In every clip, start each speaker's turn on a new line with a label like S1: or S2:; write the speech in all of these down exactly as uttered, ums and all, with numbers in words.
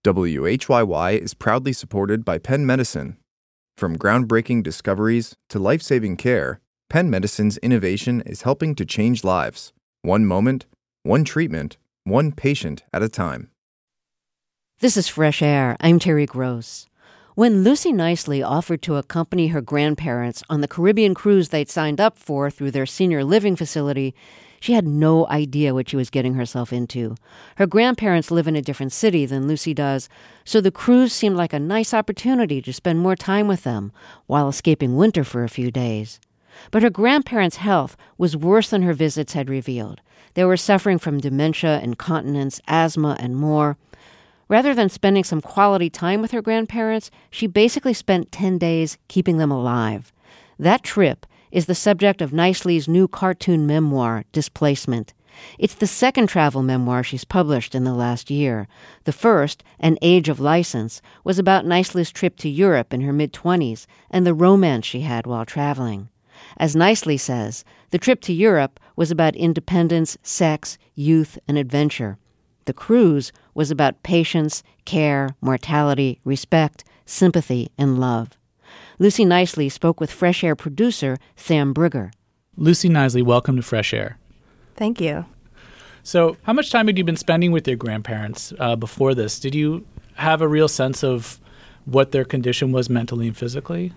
S1: W H Y Y is proudly supported by Penn Medicine. From groundbreaking discoveries to life-saving care, Penn Medicine's innovation is helping to change lives, one moment, one treatment, one patient at a time.
S2: This is Fresh Air. I'm Terry Gross. When Lucy Nicely offered to accompany her grandparents on the Caribbean cruise they'd signed up for through their senior living facility, she had no idea what she was getting herself into. Her grandparents live in a different city than Lucy does, so the cruise seemed like a nice opportunity to spend more time with them while escaping winter for a few days. But her grandparents' health was worse than her visits had revealed. They were suffering from dementia, incontinence, asthma, and more. Rather than spending some quality time with her grandparents, she basically spent ten days keeping them alive. That trip is the subject of Nicely's new cartoon memoir, Displacement. It's the second travel memoir she's published in the last year. The first, An Age of License, was about Nicely's trip to Europe in her mid-twenties and the romance she had while traveling. As Nicely says, the trip to Europe was about independence, sex, youth, and adventure. The cruise was about patience, care, mortality, respect, sympathy, and love. Lucy Nicely spoke with Fresh Air producer Sam Brugger.
S3: Lucy Nicely, welcome to Fresh Air.
S4: Thank you.
S3: So how much time had you been spending with your grandparents uh, before this? Did you have a real sense of what their condition was mentally and physically?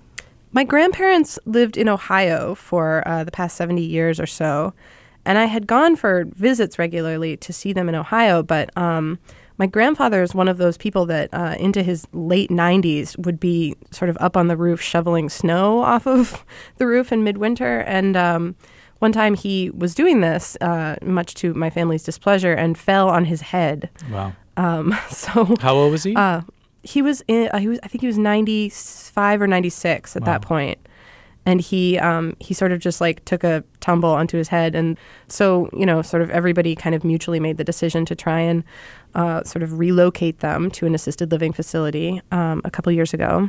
S4: My grandparents lived in Ohio for uh, the past seventy years or so, and I had gone for visits regularly to see them in Ohio, but um, my grandfather is one of those people that uh, into his late nineties would be sort of up on the roof shoveling snow off of the roof in midwinter. And um, one time he was doing this, uh, much to my family's displeasure, and fell on his head.
S3: Wow.
S4: Um, so
S3: how old was he?
S4: Uh, he was in. Uh, he was. I think he was ninety-five or ninety-six at
S3: Wow.
S4: that point. And he um, he sort of just like took a tumble onto his head. And so, you know, sort of everybody kind of mutually made the decision to try and uh, sort of relocate them to an assisted living facility um, a couple years ago.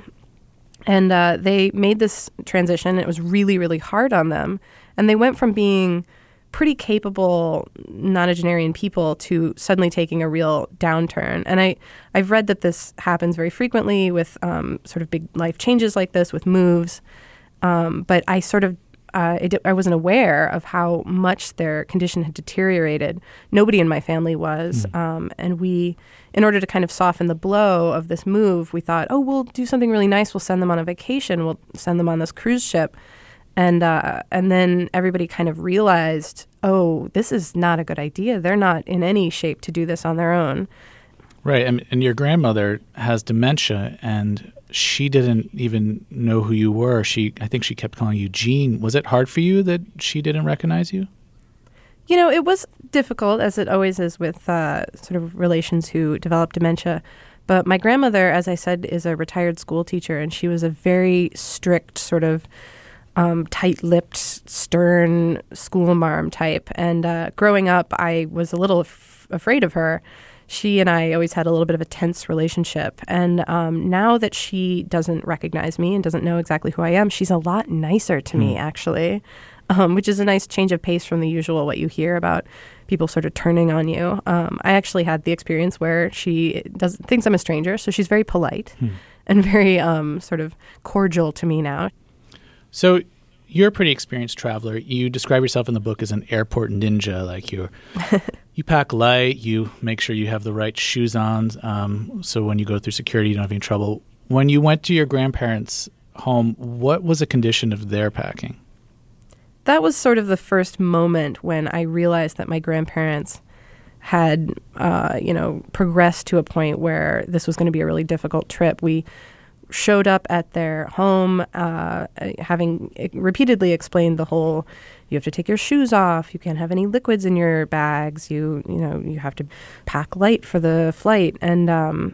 S4: And uh, they made this transition. It was really, really hard on them. And they went from being pretty capable nonagenarian people to suddenly taking a real downturn. And I, I've read that this happens very frequently with um, sort of big life changes like this, with moves. Um, but I sort of, uh, it, I wasn't aware of how much their condition had deteriorated. Nobody in my family was. Mm. Um, and we, in order to kind of soften the blow of this move, we thought, oh, we'll do something really nice. We'll send them on a vacation. We'll send them on this cruise ship. And uh, and then everybody kind of realized, oh, this is not a good idea. They're not in any shape to do this on their own.
S3: Right. And, and your grandmother has dementia, and she didn't even know who you were. She, I think she kept calling you Jean. Was it hard for you that she didn't recognize you?
S4: You know, it was difficult, as it always is with uh, sort of relations who develop dementia. But my grandmother, as I said, is a retired school teacher, and she was a very strict sort of um, tight-lipped, stern school marm type. And uh, growing up, I was a little f- afraid of her. She and I always had a little bit of a tense relationship. And um, now that she doesn't recognize me and doesn't know exactly who I am, she's a lot nicer to mm. me, actually, um, which is a nice change of pace from the usual what you hear about people sort of turning on you. Um, I actually had the experience where she does thinks I'm a stranger, so she's very polite mm. and very um, sort of cordial to me now.
S3: So you're a pretty experienced traveler. You describe yourself in the book as an airport ninja, like you're... You pack light, you make sure you have the right shoes on, um, so when you go through security, you don't have any trouble. When you went to your grandparents' home, what was the condition of their packing?
S4: That was sort of the first moment when I realized that my grandparents had, uh, you know, progressed to a point where this was going to be a really difficult trip. We showed up at their home, uh, having repeatedly explained the whole, you have to take your shoes off, you can't have any liquids in your bags, you you know, you have to pack light for the flight. And um,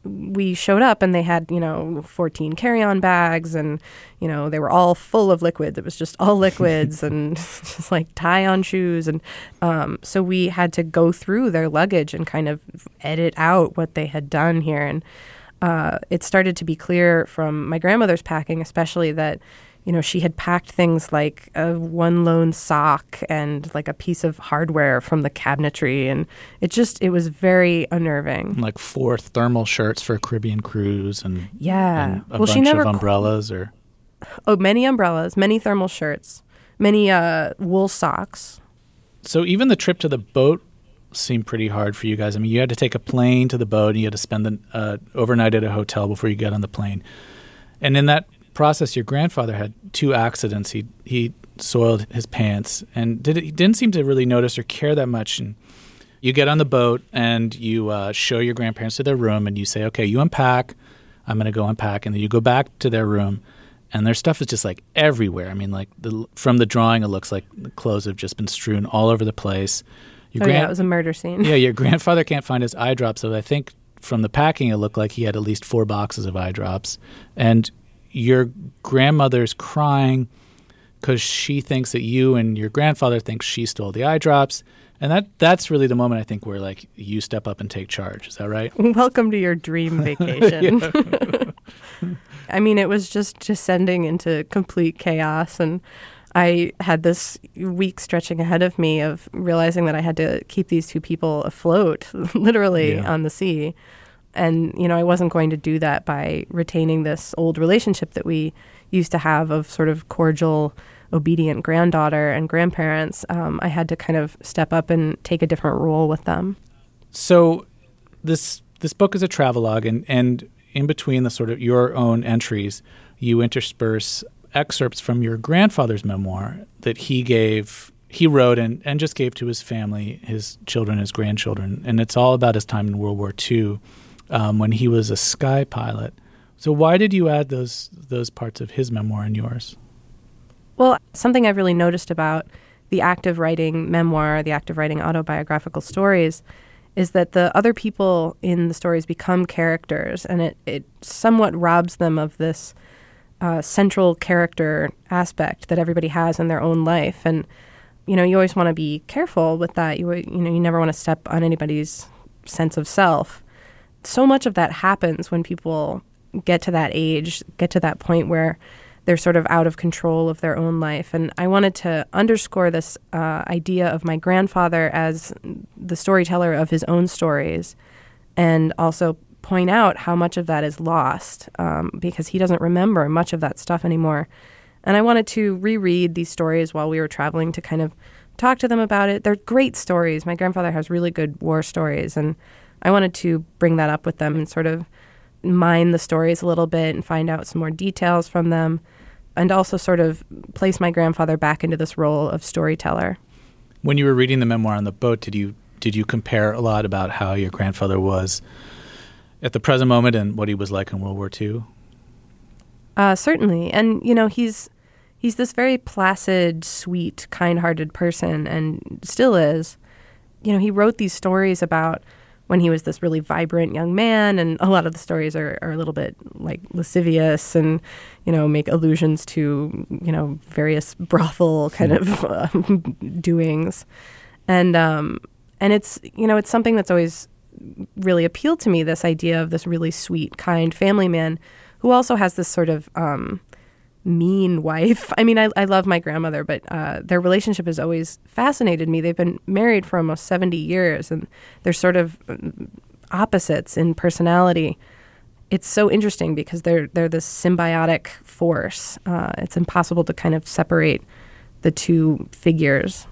S4: we showed up and they had, you know, fourteen carry-on bags and, you know, they were all full of liquids. It was just all liquids and just like tie-on shoes. And um, so we had to go through their luggage and kind of edit out what they had done here. And Uh, it started to be clear from my grandmother's packing, especially, that you know, she had packed things like a one lone sock and like a piece of hardware from the cabinetry. And it just, it was very unnerving.
S3: Like four thermal shirts for a Caribbean cruise and,
S4: yeah.
S3: and a
S4: well,
S3: bunch
S4: she never
S3: of umbrellas or...
S4: Oh, many umbrellas, many thermal shirts, many uh, wool socks.
S3: So even the trip to the boat seemed pretty hard for you guys. I mean, you had to take a plane to the boat and you had to spend the uh, overnight at a hotel before you got on the plane. And in that process, your grandfather had two accidents. He he soiled his pants and did, he didn't seem to really notice or care that much. And you get on the boat and you uh, show your grandparents to their room and you say, okay, you unpack, I'm going to go unpack. And then you go back to their room and their stuff is just like everywhere. I mean, like the, from the drawing, it looks like the clothes have just been strewn all over the place. Your
S4: oh,
S3: grand-
S4: yeah, it was a murder scene.
S3: Yeah, your grandfather can't find his eye drops. So I think from the packing, it looked like he had at least four boxes of eye drops. And your grandmother's crying because she thinks that you and your grandfather think she stole the eye drops. And that that's really the moment, I think, where like you step up and take charge. Is that right?
S4: Welcome to your dream vacation. I mean, it was just descending into complete chaos. And I had this week stretching ahead of me of realizing that I had to keep these two people afloat, literally
S3: Yeah.
S4: on the sea. And, you know, I wasn't going to do that by retaining this old relationship that we used to have of sort of cordial, obedient granddaughter and grandparents. Um, I had to kind of step up and take a different role with them.
S3: So this this book is a travelogue, and, and in between the sort of your own entries, you intersperse excerpts from your grandfather's memoir that he gave, he wrote and, and just gave to his family, his children, his grandchildren. And it's all about his time in World War Two um, when he was a sky pilot. So why did you add those those parts of his memoir in yours?
S4: Well, something I've really noticed about the act of writing memoir, the act of writing autobiographical stories, is that the other people in the stories become characters, and it, it somewhat robs them of this uh, central character aspect that everybody has in their own life. And, you know, you always want to be careful with that. You, you know, you never want to step on anybody's sense of self. So much of that happens when people get to that age, get to that point where they're sort of out of control of their own life. And I wanted to underscore this uh, idea of my grandfather as the storyteller of his own stories, and also point out how much of that is lost um, because he doesn't remember much of that stuff anymore. And I wanted to reread these stories while we were traveling to kind of talk to them about it. They're great stories. My grandfather has really good war stories, and I wanted to bring that up with them and sort of mine the stories a little bit and find out some more details from them, and also sort of place my grandfather back into this role of storyteller.
S3: When you were reading the memoir on the boat, did you did you compare a lot about how your grandfather was at the present moment and what he was like in World War Two?
S4: Uh, certainly. And, you know, he's he's this very placid, sweet, kind-hearted person, and still is. You know, he wrote these stories about when he was this really vibrant young man, and a lot of the stories are, are a little bit like lascivious and, you know, make allusions to, you know, various brothel kind of uh, doings. And um, and it's, you know, it's something that's always really appealed to me, this idea of this really sweet, kind family man who also has this sort of um, mean wife. I mean, I, I love my grandmother, but uh, their relationship has always fascinated me. They've been married for almost seventy years, and they're sort of opposites in personality. It's so interesting because they're they're this symbiotic force. Uh, it's impossible to kind of separate the two figures.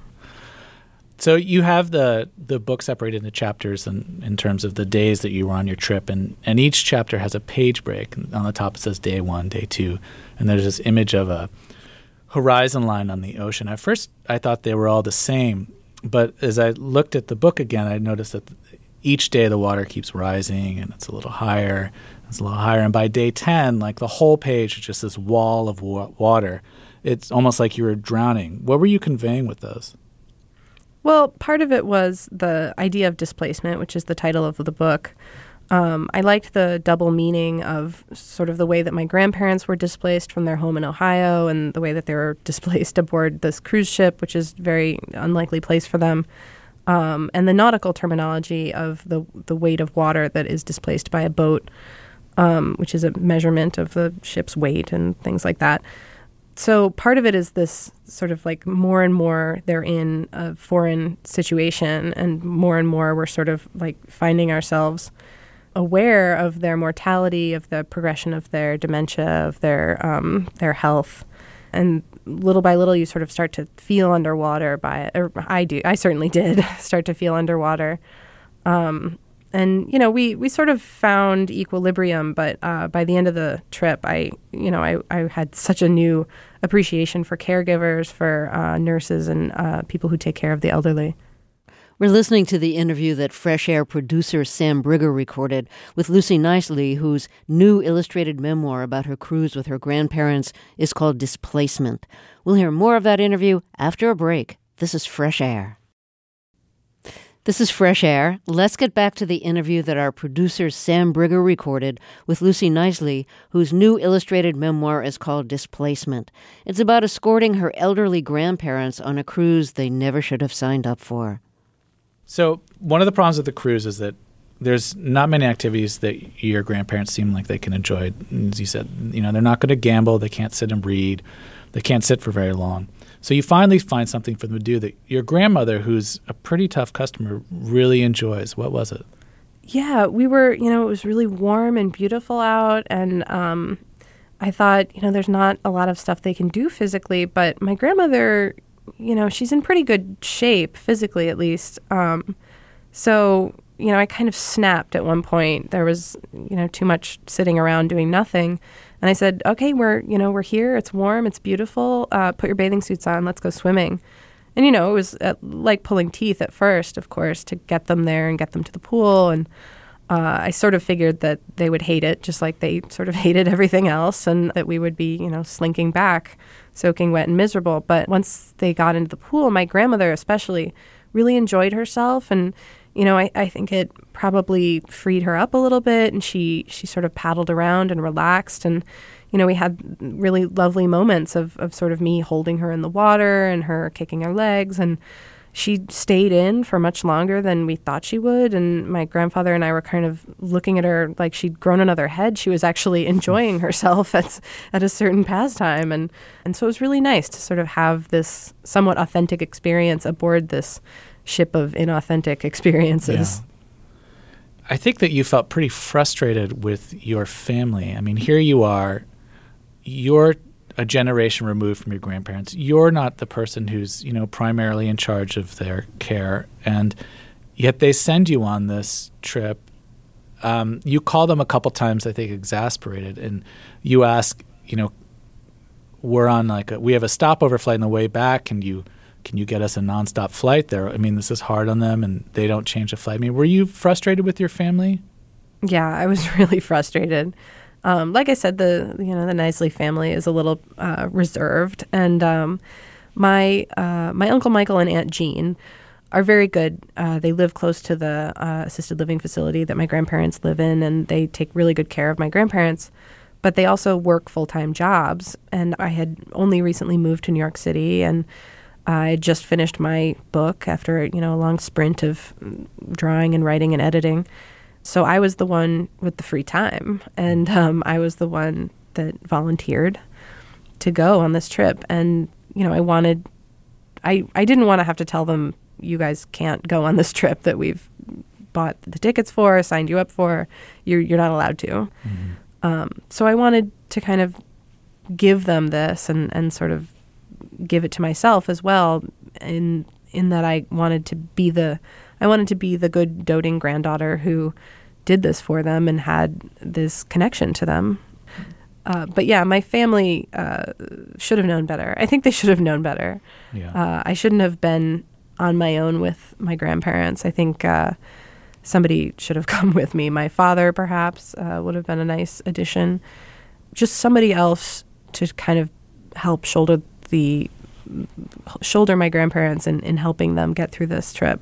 S3: So you have the the book separated into chapters in, in terms of the days that you were on your trip, and, and each chapter has a page break. And on the top it says day one, day two, and there's this image of a horizon line on the ocean. At first I thought they were all the same, but as I looked at the book again, I noticed that each day the water keeps rising, and it's a little higher, it's a little higher, and by day ten, like the whole page is just this wall of wa- water. It's almost like you were drowning. What were you conveying with those?
S4: Well, part of it was the idea of displacement, which is the title of the book. Um, I liked the double meaning of sort of the way that my grandparents were displaced from their home in Ohio and the way that they were displaced aboard this cruise ship, which is a very unlikely place for them, um, and the nautical terminology of the, the weight of water that is displaced by a boat, um, which is a measurement of the ship's weight and things like that. so part of it is this sort of like more and more they're in a foreign situation, and more and more we're sort of like finding ourselves aware of their mortality, of the progression of their dementia, of their um, their health. And little by little, you sort of start to feel underwater by it. Or I do. I certainly did start to feel underwater. Um, and, you know, we, we sort of found equilibrium. But uh, by the end of the trip, I, you know, I, I had such a new appreciation for caregivers, for uh, nurses and uh, people who take care of the elderly.
S2: We're listening to the interview that Fresh Air producer Sam Brigger recorded with Lucy Nicely, whose new illustrated memoir about her cruise with her grandparents is called Displacement. We'll hear more of that interview after a break. This is Fresh Air. This is Fresh Air. Let's get back to the interview that our producer Sam Brigger recorded with Lucy Nicely, whose new illustrated memoir is called Displacement. It's about escorting her elderly grandparents on a cruise they never should have signed up for.
S3: So one of the problems with the cruise is that there's not many activities that your grandparents seem like they can enjoy. As you said, you know, they're not going to gamble. They can't sit and read. They can't sit for very long. So you finally find something for them to do that your grandmother, who's a pretty tough customer, really enjoys. What was it?
S4: Yeah, we were, you know, it was really warm and beautiful out. And um, I thought, you know, there's not a lot of stuff they can do physically. But my grandmother, you know, she's in pretty good shape, physically at least. Um, so, you know, I kind of snapped at one point. There was, you know, too much sitting around doing nothing. And I said, okay, we're, you know, we're here. It's warm. It's beautiful. Uh, put your bathing suits on. Let's go swimming. And, you know, it was uh, like pulling teeth at first, of course, to get them there and get them to the pool. And uh, I sort of figured that they would hate it, just like they sort of hated everything else, and that we would be, you know, slinking back, soaking wet and miserable. But once they got into the pool, my grandmother especially really enjoyed herself. And, you know, I, I think it probably freed her up a little bit. And she, she sort of paddled around and relaxed. And, you know, we had really lovely moments of, of sort of me holding her in the water and her kicking her legs. And she stayed in for much longer than we thought she would. And my grandfather and I were kind of looking at her like she'd grown another head. She was actually enjoying herself at, at a certain pastime. And, and so it was really nice to sort of have this somewhat authentic experience aboard this ship of inauthentic experiences.
S3: Yeah. I think that you felt pretty frustrated with your family. I mean, here you are, you're a generation removed from your grandparents. You're not the person who's, you know, primarily in charge of their care, and yet they send you on this trip. Um, you call them a couple times, I think, exasperated, and you ask, you know, we're on like a, we have a stopover flight on the way back. Can you can you get us a nonstop flight there? I mean, this is hard on them, and they don't change the flight. I mean, were you frustrated with your family?
S4: Yeah, I was really frustrated. Um, like I said, the you know the Nicely family is a little uh, reserved, and um, my uh, my Uncle Michael and Aunt Jean are very good. Uh, they live close to the uh, assisted living facility that my grandparents live in, and they take really good care of my grandparents. But they also work full-time jobs, and I had only recently moved to New York City, and I had just finished my book after you know a long sprint of drawing and writing and editing. So I was the one with the free time, and um, I was the one that volunteered to go on this trip. And, you know, I wanted, I, I didn't want to have to tell them, you guys can't go on this trip that we've bought the tickets for, signed you up for. You're, you're not allowed to. Mm-hmm. Um, so I wanted to kind of give them this and, and sort of give it to myself as well, in in that I wanted to be the I wanted to be the good doting granddaughter who did this for them and had this connection to them. Uh, but yeah, my family uh, should have known better. I think they should have known better.
S3: Yeah.
S4: Uh, I shouldn't have been on my own with my grandparents. I think uh, somebody should have come with me. My father, perhaps, uh, would have been a nice addition. Just somebody else to kind of help shoulder the shoulder my grandparents in, in helping them get through this trip.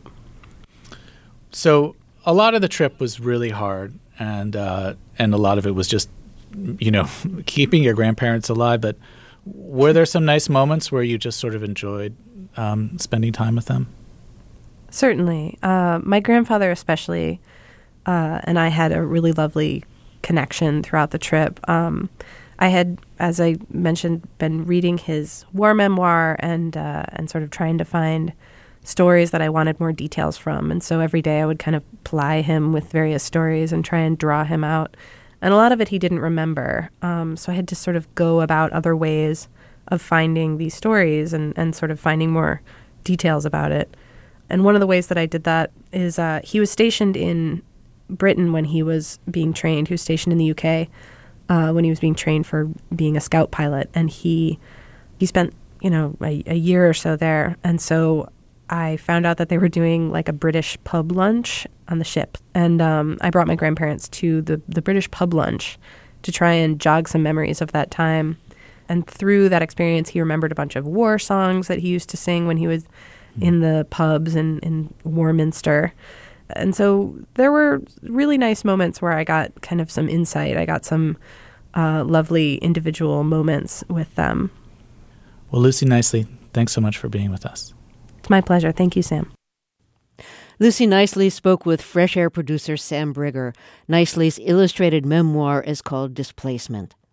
S3: So a lot of the trip was really hard, and uh, and a lot of it was just, you know, keeping your grandparents alive. But were there some nice moments where you just sort of enjoyed um, spending time with them?
S4: Certainly. Uh, my grandfather especially, uh, and I had a really lovely connection throughout the trip. Um, I had as I mentioned, been reading his war memoir and uh, and sort of trying to find stories that I wanted more details from. And so every day I would kind of ply him with various stories and try and draw him out. And a lot of it he didn't remember. Um, so I had to sort of go about other ways of finding these stories and, and sort of finding more details about it. And one of the ways that I did that is uh, he was stationed in Britain when he was being trained. He was stationed in the U K uh, when he was being trained for being a scout pilot. And he he spent, you know, a, a year or so there. And so I found out that they were doing like a British pub lunch on the ship. And um, I brought my grandparents to the, the British pub lunch to try and jog some memories of that time. And through that experience, he remembered a bunch of war songs that he used to sing when he was in the pubs in, in Warminster. And so there were really nice moments where I got kind of some insight. I got some uh, lovely individual moments with them.
S3: Well, Lucy Nicely, thanks so much for being with us.
S4: It's my pleasure. Thank you, Sam.
S2: Lucy Nicely spoke with Fresh Air producer Sam Brigger. Nicely's illustrated memoir is called Displacement.